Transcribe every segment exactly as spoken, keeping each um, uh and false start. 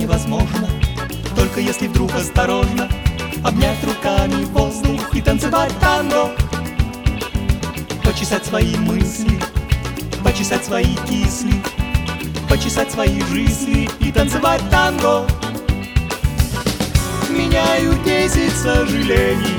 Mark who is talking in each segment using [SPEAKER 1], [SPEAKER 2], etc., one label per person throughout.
[SPEAKER 1] невозможно, только если вдруг осторожно обнять руками воздух и танцевать танго. Почесать свои мысли, почесать свои кисли, почесать свои жизни и танцевать танго. Меняю десять сожалений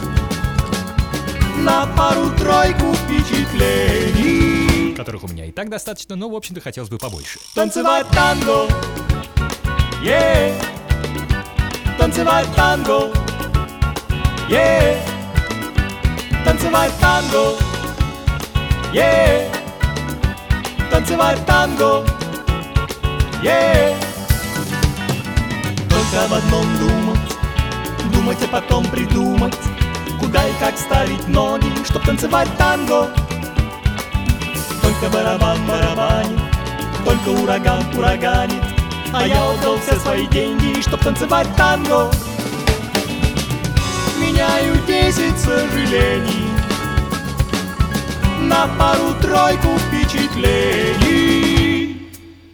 [SPEAKER 1] на пару-тройку впечатлений,
[SPEAKER 2] которых у меня и так достаточно, но, в общем-то, хотелось бы побольше.
[SPEAKER 1] Танцевать танго, yeah. Танцевать танго, yeah. Танцевать танго, yeah. Танцевать танго, yeah. Только об одном думать, думать, а потом придумать, куда и как ставить ноги, чтоб танцевать танго. Только барабан барабанит, только ураган ураганит, а я отдал все свои деньги, чтоб танцевать танго. Меняю десять сожалений на пару-тройку впечатлений.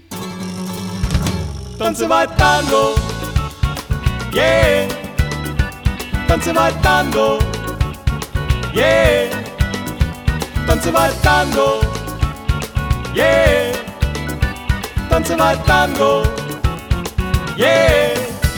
[SPEAKER 1] Танцевать танго, yeah. Танцевать танго, yeah. Танцевать танго, yeah. Танцевать танго, yeah.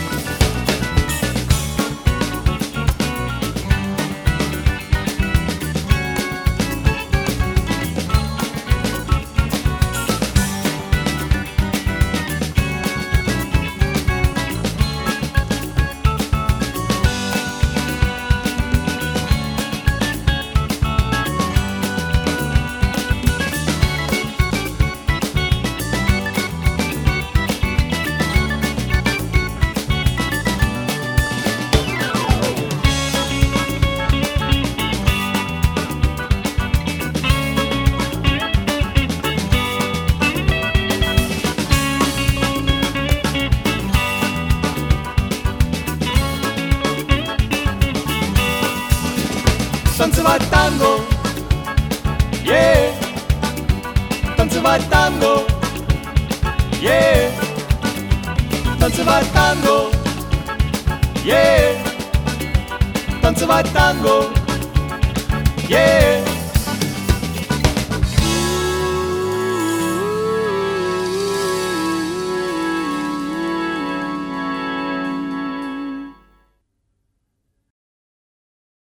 [SPEAKER 1] Танцевать танго, yeah. Танцевать танго, yeah. Танцевать танго, yeah. Танцевать танго, yeah.